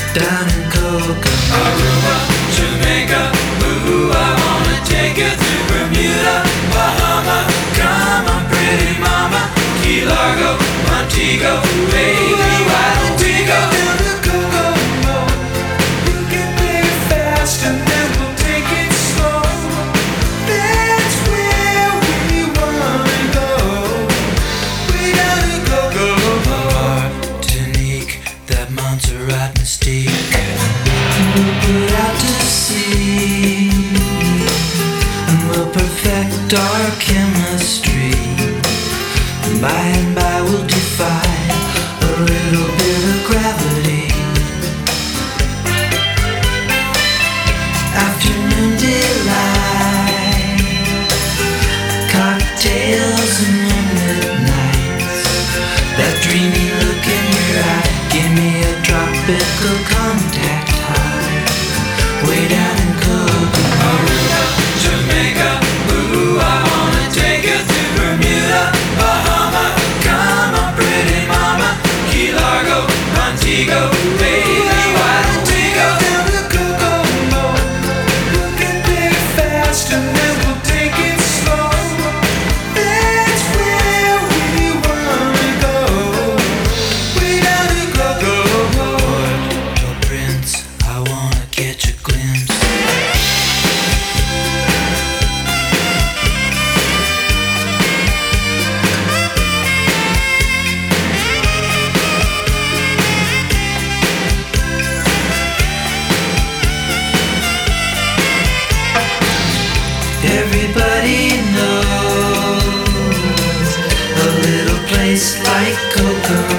down in Kokomo. Aruba, Jamaica, ooh, I wanna take you to Bermuda, Bahama, come on pretty mama, Key Largo, Montego, baby, why don't we go down to Kokomo? You can play it fast and then we'll take it slow. That's where we wanna go. We down to Kokomo. Martinique, that Montserrat mystique. We'll put out to sea, and we'll perfect our chemistry. And by we'll defy a little bit of gravity. Afternoon delight, cocktails and moonlit nights. That dreamy look in your eye, give me a tropical contact high. Way down in Kokomo. Aruba, Jamaica, ooh, I wanna take you to Bermuda, Bahama, come on pretty mama, Key Largo, Montego, baby, why don't we go down to Kokomo? You can play it fast and then we'll take it slow. That's where we wanna go. We down to Kokomo. Port-au-Prince, I wanna catch a glimpse. Everybody knows a little place like Kokomo.